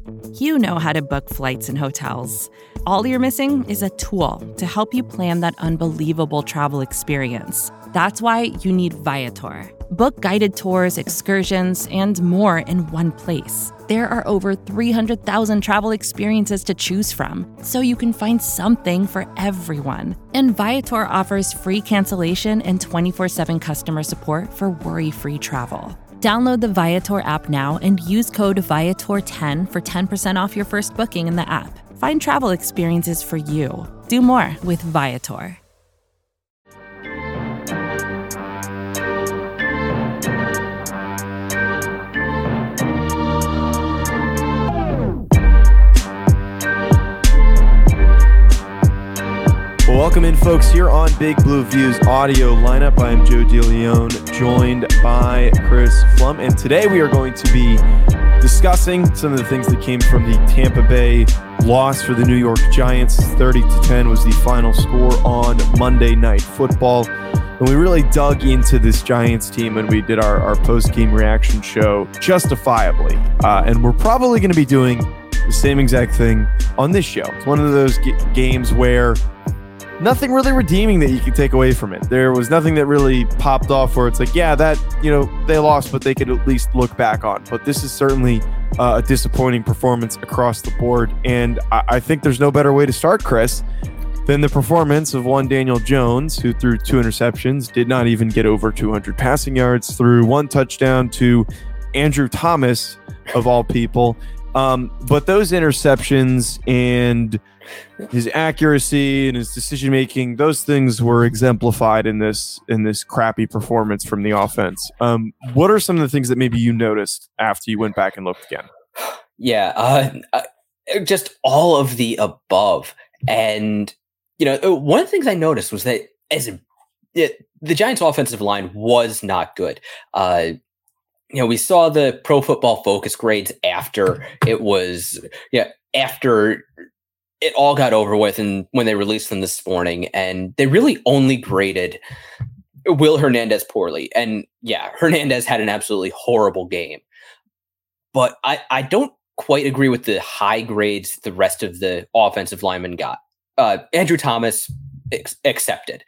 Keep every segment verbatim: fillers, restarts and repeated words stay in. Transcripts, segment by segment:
You know how to book flights and hotels. All you're missing is a tool to help you plan that unbelievable travel experience. That's why you need Viator. Book guided tours, excursions, and more in one place. There are over three hundred thousand travel experiences to choose from, so you can find something for everyone. And Viator offers free cancellation and twenty-four seven customer support for worry-free travel. Download the Viator app now and use code Viator ten for ten percent off your first booking in the app. Find travel experiences for you. Do more with Viator. Welcome in, folks, here on Big Blue View's audio lineup. I am Joe DeLeon, joined by Chris Pflum, and today we are going to be discussing some of the things that came from the Tampa Bay loss for the New York Giants. thirty to ten was the final score on Monday Night Football, and we really dug into this Giants team when we did our, our post-game reaction show justifiably, uh, and we're probably going to be doing the same exact thing on this show. It's one of those g- games where nothing really redeeming that you can take away from it. There was nothing that really popped off where it's like, yeah, that, you know, they lost, but they could at least look back on. But this is certainly uh, a disappointing performance across the board. And I-, I think there's no better way to start, Chris, than the performance of one Daniel Jones, who threw two interceptions, did not even get over two hundred passing yards, threw one touchdown to Andrew Thomas, of all people. Um, but those interceptions and his accuracy and his decision making, those things were exemplified in this in this crappy performance from the offense. Um, what are some of the things that maybe you noticed after you went back and looked again? Yeah, uh, uh, just all of the above. And you know, one of the things I noticed was that as a, it, the Giants' offensive line was not good. Uh, You know, we saw the Pro Football Focus grades after it was, yeah, after it all got over with, and when they released them this morning, and they really only graded Will Hernandez poorly. And yeah, Hernandez had an absolutely horrible game, but I, I don't quite agree with the high grades the rest of the offensive linemen got. Uh, Andrew Thomas ex- accepted,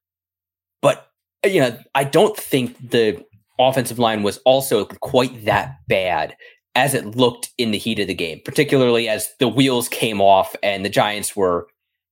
but you know, I don't think the offensive line was also quite that bad as it looked in the heat of the game, particularly as the wheels came off and the Giants were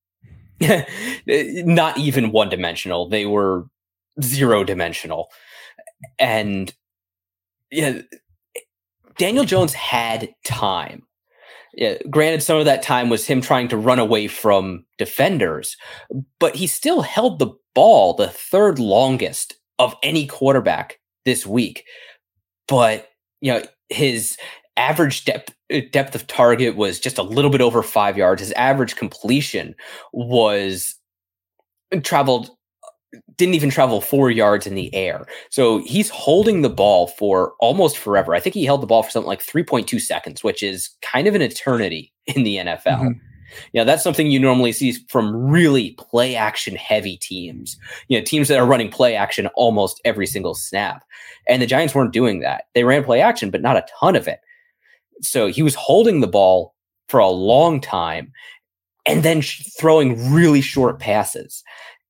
not even one dimensional. They were zero dimensional. And yeah, Daniel Jones had time. Yeah, granted, some of that time was him trying to run away from defenders, but he still held the ball the third longest of any quarterback this week. But you know, his average depth depth of target was just a little bit over five yards. His average completion was traveled didn't even travel four yards in the air. So he's holding the ball for almost forever. I think he held the ball for something like three point two seconds, which is kind of an eternity in the N F L. Mm-hmm. You know, that's something you normally see from really play action heavy teams, you know, teams that are running play action almost every single snap. And the Giants weren't doing that. They ran play action, but not a ton of it. So he was holding the ball for a long time and then sh- throwing really short passes.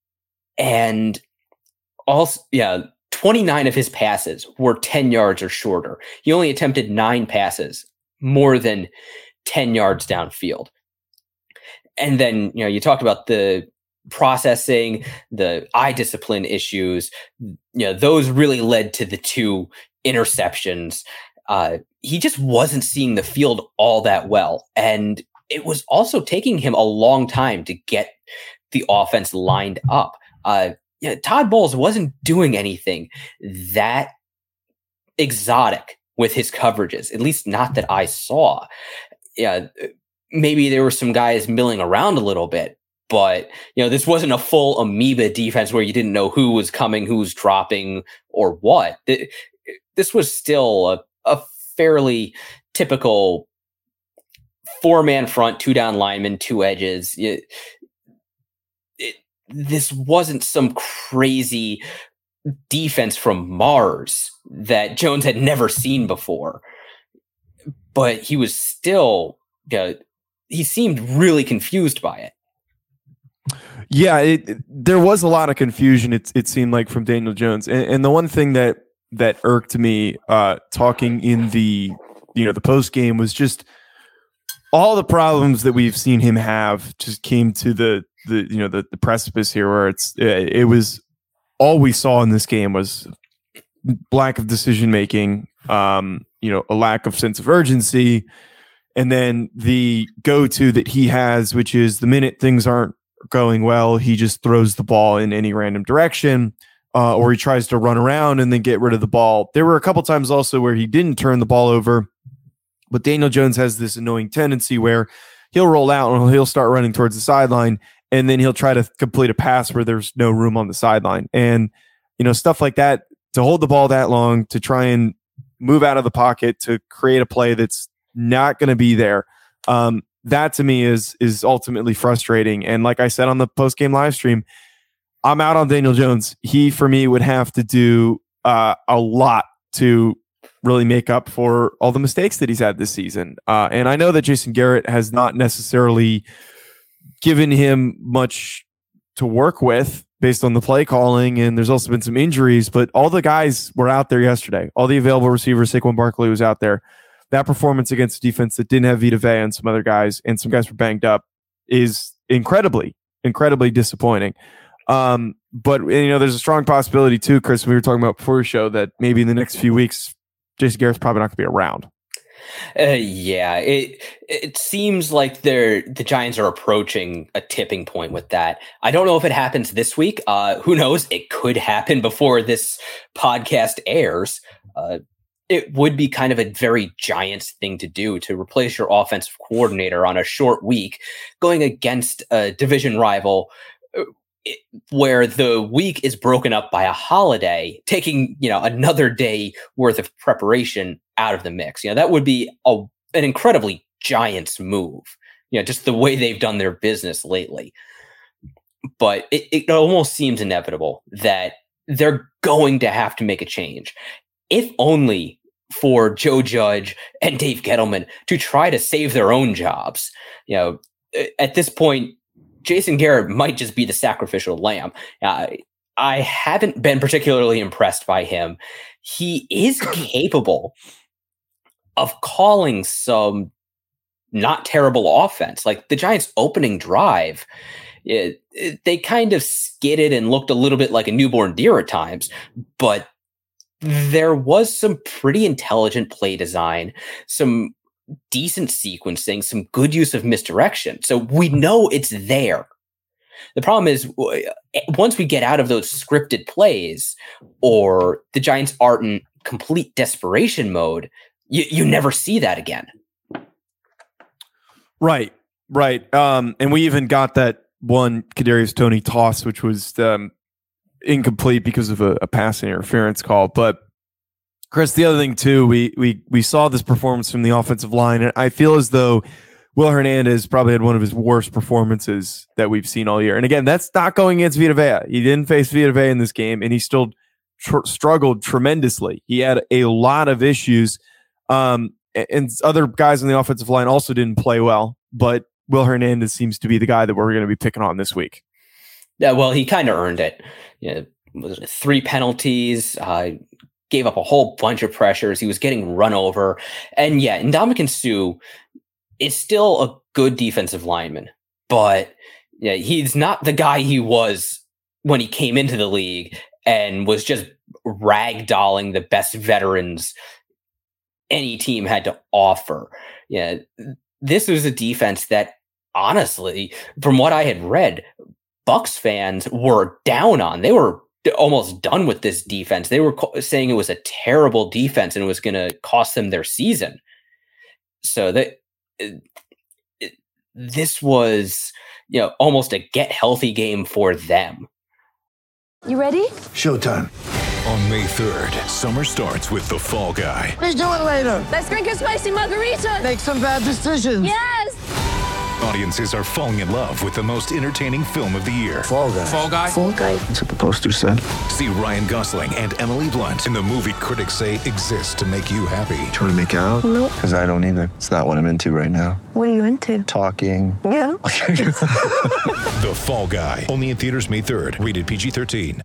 And also, yeah, twenty-nine of his passes were ten yards or shorter. He only attempted nine passes more than ten yards downfield. And then, you know, you talked about the processing, the eye discipline issues. You know, those really led to the two interceptions. Uh, he just wasn't seeing the field all that well. And it was also taking him a long time to get the offense lined up. Uh, yeah, Todd Bowles wasn't doing anything that exotic with his coverages, at least not that I saw. Yeah, maybe there were some guys milling around a little bit, but you know, this wasn't a full amoeba defense where you didn't know who was coming, who was dropping, or what. This was still a, a fairly typical four-man front, two down linemen, two edges. It, it, this wasn't some crazy defense from Mars that Jones had never seen before. but he was still, uh, he seemed really confused by it. Yeah, it, it, there was a lot of confusion, it, it seemed like, from Daniel Jones. And, and the one thing that that irked me uh, talking in the, you know, the post game was just all the problems that we've seen him have just came to the, the you know, the, the precipice here where it's, it, it was all we saw in this game was lack of decision making, um, you know, a lack of sense of urgency. And then the go-to that he has, which is the minute things aren't going well, he just throws the ball in any random direction, uh, or he tries to run around and then get rid of the ball. There were a couple times also where he didn't turn the ball over, but Daniel Jones has this annoying tendency where he'll roll out and he'll start running towards the sideline, and then he'll try to complete a pass where there's no room on the sideline. And, you know, stuff like that, to hold the ball that long, to try and move out of the pocket, to create a play that's not going to be there. Um, that to me is is ultimately frustrating. And like I said on the post-game live stream, I'm out on Daniel Jones. He, for me, would have to do uh, a lot to really make up for all the mistakes that he's had this season. Uh, and I know that Jason Garrett has not necessarily given him much to work with based on the play calling, and there's also been some injuries, but all the guys were out there yesterday. All the available receivers, Saquon Barkley was out there. That performance against a defense that didn't have Vita Vea and some other guys, and some guys were banged up, is incredibly, incredibly disappointing. Um, but, you know, there's a strong possibility too, Chris, we were talking about before the show, that maybe in the next few weeks, Jason Garrett's probably not going to be around. Uh, yeah, it it seems like they're the Giants are approaching a tipping point with that. I don't know if it happens this week. Uh, who knows? It could happen before this podcast airs. Uh, it would be kind of a very Giants thing to do, to replace your offensive coordinator on a short week, going against a division rival where the week is broken up by a holiday, taking, you know, another day worth of preparation out of the mix. You know, that would be a, an incredibly Giants move, you know, just the way they've done their business lately. But it, it almost seems inevitable that they're going to have to make a change, if only for Joe Judge and Dave Gettleman to try to save their own jobs. You know, at this point, Jason Garrett might just be the sacrificial lamb. Uh, I haven't been particularly impressed by him. He is capable of calling some not terrible offense. Like the Giants' opening drive, it, it, they kind of skidded and looked a little bit like a newborn deer at times, but there was some pretty intelligent play design, some decent sequencing, some good use of misdirection. So we know it's there. The problem is, once we get out of those scripted plays, or the Giants aren't in complete desperation mode, you, you never see that again. Right, right. Um, and we even got that one Kadarius Toney toss, which was um, incomplete because of a, a pass interference call. But Chris, the other thing too, we we we saw this performance from the offensive line, and I feel as though Will Hernandez probably had one of his worst performances that we've seen all year. And again, that's not going against Vita Vea. He didn't face Vita Vea in this game, and he still tr- struggled tremendously. He had a lot of issues, um, and other guys on the offensive line also didn't play well. But Will Hernandez seems to be the guy that we're going to be picking on this week. Yeah, well, he kind of earned it. You know, was it three penalties, uh, gave up a whole bunch of pressures. He was getting run over. And yeah, Ndamukong Suh is still a good defensive lineman, but yeah, he's not the guy he was when he came into the league and was just ragdolling the best veterans any team had to offer. Yeah, this was a defense that, honestly, from what I had read, Bucs fans were down on. They were almost done with this defense. They were co- saying it was a terrible defense and it was going to cost them their season. So that it, it, this was, you know, almost a get healthy game for them. You ready? Showtime. On May third, summer starts with The Fall Guy. Let's do it later. Let's drink a spicy margarita. Make some bad decisions. Yes. Audiences are falling in love with the most entertaining film of the year. Fall Guy. Fall Guy? Fall Guy. That's what the poster said. See Ryan Gosling and Emily Blunt in the movie critics say exists to make you happy. Trying to make it out? Nope. Because I don't either. It's not what I'm into right now. What are you into? Talking. Yeah. The Fall Guy. Only in theaters May third. Rated P G thirteen.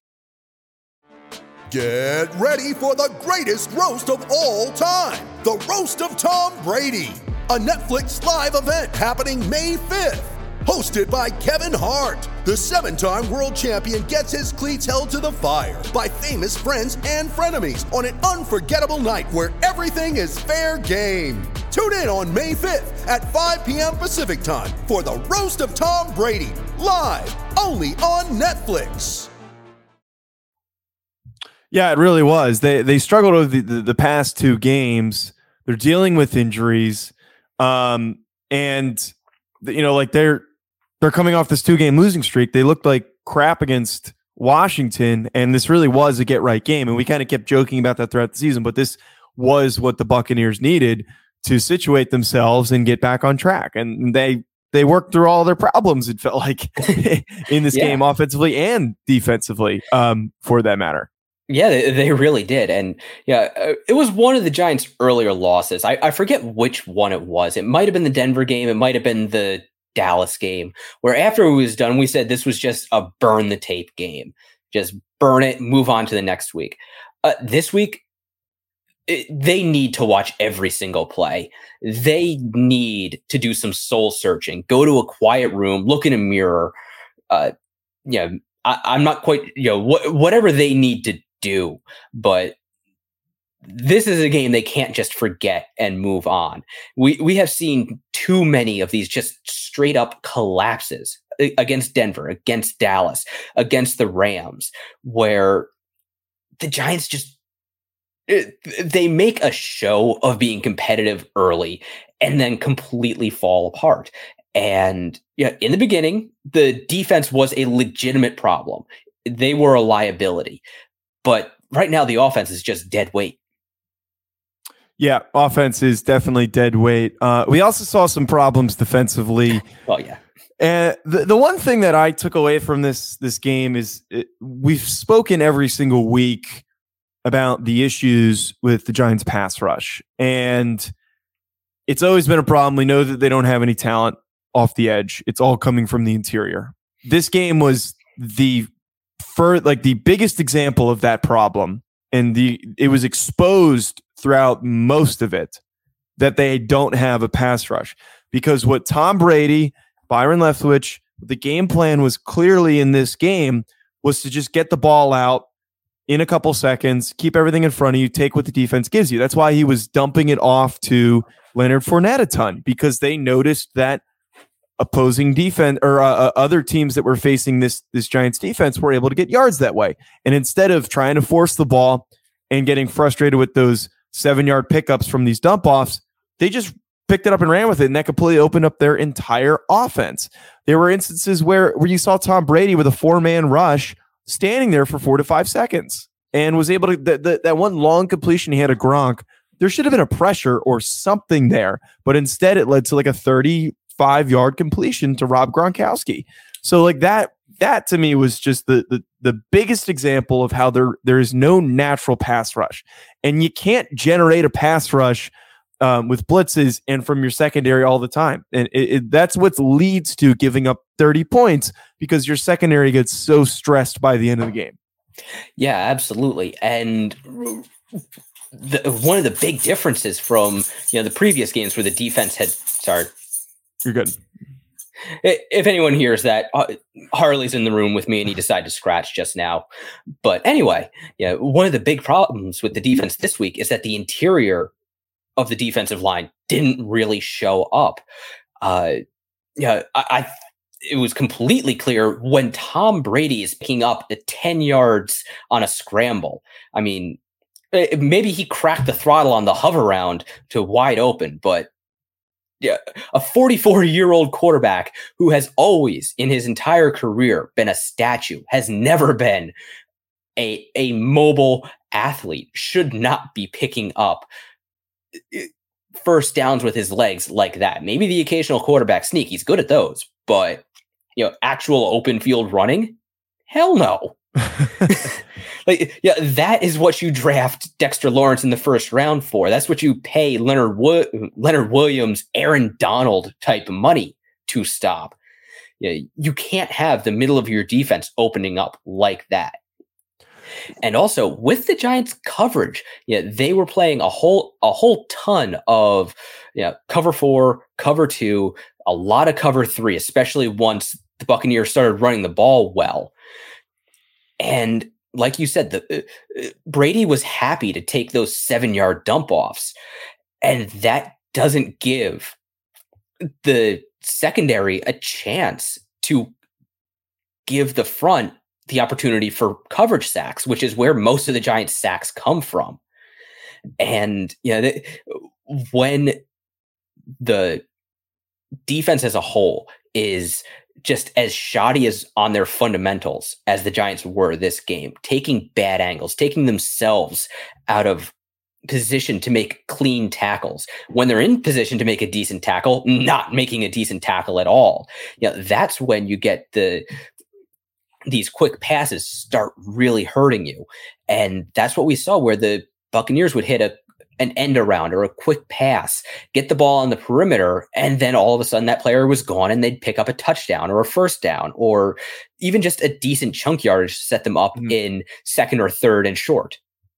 Get ready for the greatest roast of all time. The Roast of Tom Brady. A Netflix live event happening May fifth. Hosted by Kevin Hart. The seven-time world champion gets his cleats held to the fire by famous friends and frenemies on an unforgettable night where everything is fair game. Tune in on May fifth at five p.m. Pacific time for the Roast of Tom Brady. Live only on Netflix. Yeah, it really was. They they struggled with the, the, the past two games. They're dealing with injuries. Um, and you know, like they're they're coming off this two-game losing streak. They looked like crap against Washington, and this really was a get-right game. And we kind of kept joking about that throughout the season, but this was what the Buccaneers needed to situate themselves and get back on track. And they they worked through all their problems, it felt like, in this yeah. game, offensively and defensively, um, for that matter. Yeah, they, they really did. And yeah, uh, it was one of the Giants' earlier losses. I, I forget which one it was. It might have been the Denver game. It might have been the Dallas game, where after it was done, we said this was just a burn the tape game. Just burn it, move on to the next week. Uh, this week, it, they need to watch every single play. They need to do some soul searching, go to a quiet room, look in a mirror. Uh, yeah, I, I'm not quite, you know, wh- whatever they need to do, but this is a game they can't just forget and move on. We we have seen too many of these just straight up collapses against Denver, against Dallas, against the Rams, where the Giants just it, they make a show of being competitive early and then completely fall apart. And yeah, in the beginning, the defense was a legitimate problem. They were a liability. But right now, the offense is just dead weight. Yeah, offense is definitely dead weight. Uh, we also saw some problems defensively. Oh, yeah. And the, the one thing that I took away from this this game is it, we've spoken every single week about the issues with the Giants pass rush. And it's always been a problem. We know that they don't have any talent off the edge. It's all coming from the interior. This game was the For like the biggest example of that problem, and the it was exposed throughout most of it that they don't have a pass rush, because what Tom Brady, Byron Leftwich, the game plan was clearly in this game was to just get the ball out in a couple seconds, keep everything in front of you, take what the defense gives you. That's why he was dumping it off to Leonard Fournette a ton, because they noticed that opposing defense or uh, other teams that were facing this this Giants defense were able to get yards that way. And instead of trying to force the ball and getting frustrated with those seven yard pickups from these dump offs, they just picked it up and ran with it. And that completely opened up their entire offense. There were instances where, where you saw Tom Brady with a four man rush standing there for four to five seconds and was able to, th- th- that one long completion he had a Gronk, there should have been a pressure or something there, but instead it led to like a thirty-five yard completion to Rob Gronkowski. So like that, that to me was just the, the, the biggest example of how there, there is no natural pass rush, and you can't generate a pass rush um, with blitzes and from your secondary all the time. And it, it, that's what leads to giving up thirty points, because your secondary gets so stressed by the end of the game. Yeah, absolutely. And the, one of the big differences from, you know, the previous games where the defense had, sorry, You're good. If anyone hears that, uh, Harley's in the room with me and he decided to scratch just now. But anyway, yeah, one of the big problems with the defense this week is that the interior of the defensive line didn't really show up. Uh, yeah, I, I it was completely clear when Tom Brady is picking up the ten yards on a scramble. I mean, maybe he cracked the throttle on the hover round to wide open, but yeah, a forty-four-year-old quarterback who has always in his entire career been a statue, has never been a, a mobile athlete, should not be picking up first downs with his legs like that. Maybe the occasional quarterback sneak. He's good at those, but you know, actual open field running, hell no. Like, yeah, that is what you draft Dexter Lawrence in the first round for. That's what you pay Leonard Wo- Leonard Williams, Aaron Donald type of money to stop. Yeah, you can't have the middle of your defense opening up like that. And also with the Giants coverage, yeah, they were playing a whole a whole ton of yeah, cover four, cover two, a lot of cover three, especially once the Buccaneers started running the ball well. And like you said, the uh, Brady was happy to take those seven-yard dump-offs, and that doesn't give the secondary a chance to give the front the opportunity for coverage sacks, which is where most of the Giants' sacks come from. And you know, they, when the defense as a whole is just as shoddy as on their fundamentals as the Giants were this game, taking bad angles, taking themselves out of position to make clean tackles. When they're in position to make a decent tackle, not making a decent tackle at all. You know, that's when you get the these quick passes start really hurting you. And that's what we saw, where the Buccaneers would hit a an end around or a quick pass, get the ball on the perimeter, and then all of a sudden that player was gone and they'd pick up a touchdown or a first down or even just a decent chunk yardage to set them up mm-hmm. in second or third and short.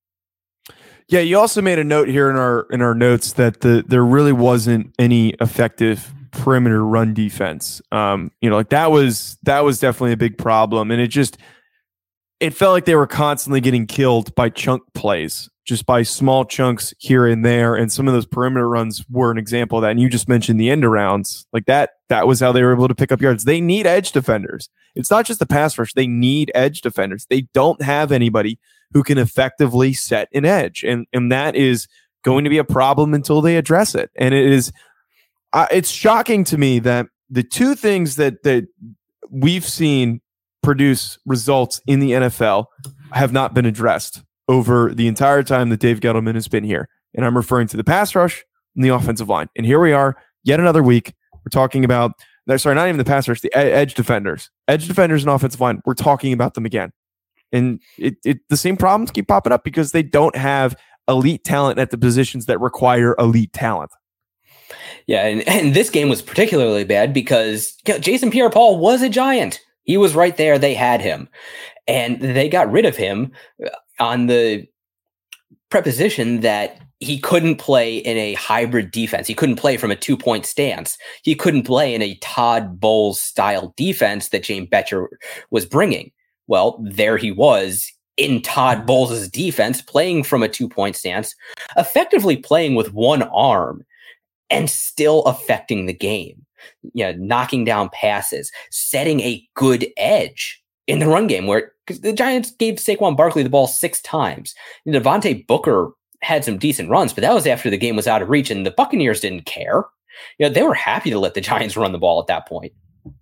Yeah, you also made a note here in our in our notes that the there really wasn't any effective perimeter run defense. Um, you know, like that was that was definitely a big problem, and it just it felt like they were constantly getting killed by chunk plays, just by small chunks here and there. And some of those perimeter runs were an example of that. And you just mentioned the end arounds, like that. That was how they were able to pick up yards. They need edge defenders. It's not just the pass rush. They need edge defenders. They don't have anybody who can effectively set an edge. And, and that is going to be a problem until they address it. And it is, uh, it's shocking to me that the two things that, that we've seen produce results in the N F L have not been addressed over the entire time that Dave Gettleman has been here. And I'm referring to the pass rush and the offensive line. And here we are, yet another week. We're talking about, sorry, not even the pass rush, the edge defenders. Edge defenders and offensive line, we're talking about them again. And it, it the same problems keep popping up because they don't have elite talent at the positions that require elite talent. Yeah, and, and this game was particularly bad because you know, Jason Pierre-Paul was a Giant. He was right there. They had him. And they got rid of him on the preposition that he couldn't play in a hybrid defense. He couldn't play from a two-point stance. He couldn't play in a Todd Bowles-style defense that James Bettcher was bringing. Well, there he was in Todd Bowles' defense, playing from a two-point stance, effectively playing with one arm and still affecting the game. You know, knocking down passes, setting a good edge in the run game, where because the Giants gave Saquon Barkley the ball six times. And Devontae Booker had some decent runs, but that was after the game was out of reach, and the Buccaneers didn't care. You know, they were happy to let the Giants run the ball at that point.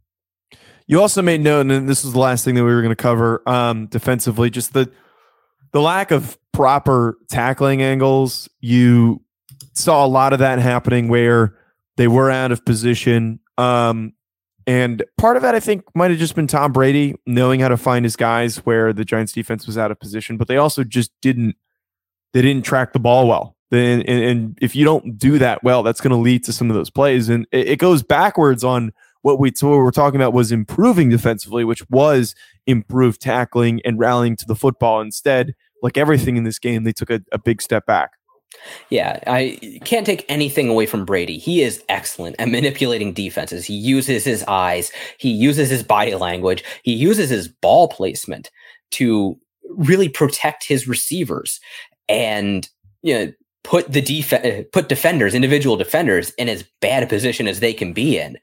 You also made note, and this was the last thing that we were going to cover um, defensively, just the the lack of proper tackling angles. You saw a lot of that happening where they were out of position. Um, and part of that, I think, might have just been Tom Brady knowing how to find his guys where the Giants defense was out of position, but they also just didn't, they didn't track the ball well. And, and, and if you don't do that well, that's going to lead to some of those plays. And it, it goes backwards on what we, so what we're talking about was improving defensively, which was improved tackling and rallying to the football. Instead, like everything in this game, they took a, a big step back. Yeah, I can't take anything away from Brady. He is excellent at manipulating defenses. He uses his eyes. He uses his body language. He uses his ball placement to really protect his receivers and, you know, put the def- put defenders, individual defenders, in as bad a position as they can be in.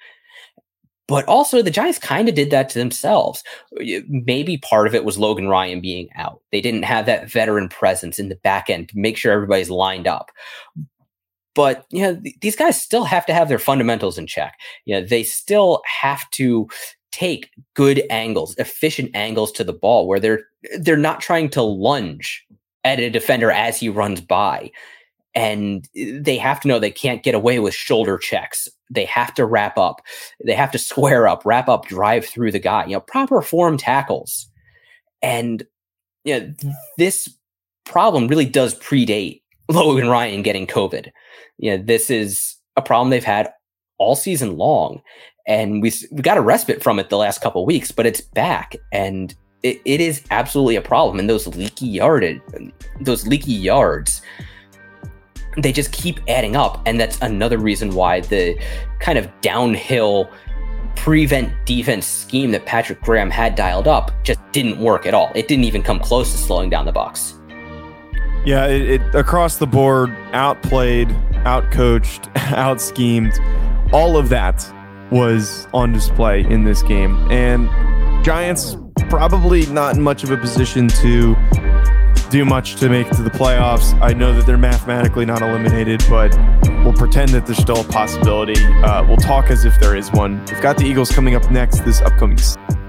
But also, the Giants kind of did that to themselves. Maybe part of it was Logan Ryan being out. They didn't have that veteran presence in the back end to make sure everybody's lined up. But you know, th- these guys still have to have their fundamentals in check. You know, they still have to take good angles, efficient angles to the ball, where they're they're not trying to lunge at a defender as he runs by. And they have to know they can't get away with shoulder checks. They have to wrap up. They have to square up, wrap up, drive through the guy, you know, proper form tackles. And you know, this problem really does predate Logan Ryan getting COVID. You know, this is a problem they've had all season long. And we we got a respite from it the last couple of weeks, but it's back. And it, it is absolutely a problem. And those leaky yarded, those leaky yards, they just keep adding up. And that's another reason why the kind of downhill prevent defense scheme that Patrick Graham had dialed up just didn't work at all. It didn't even come close to slowing down the Bucs. Yeah, it, it across the board, outplayed, outcoached, outschemed. All of that was on display in this game. And Giants probably not in much of a position to do much to make it to the playoffs. I know that they're mathematically not eliminated, but we'll pretend that there's still a possibility. Uh, we'll talk as if there is one. We've got the Eagles coming up next this upcoming